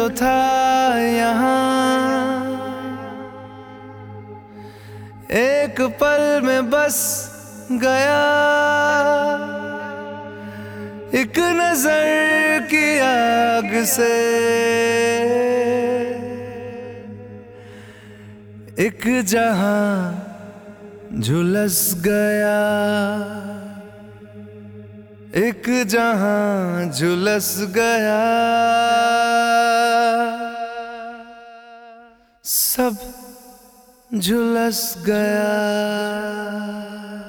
था यहाँ, एक पल में बस गया। एक नजर की आग से एक जहां झुलस गया, एक जहां झुलस गया। सब झुलस गया।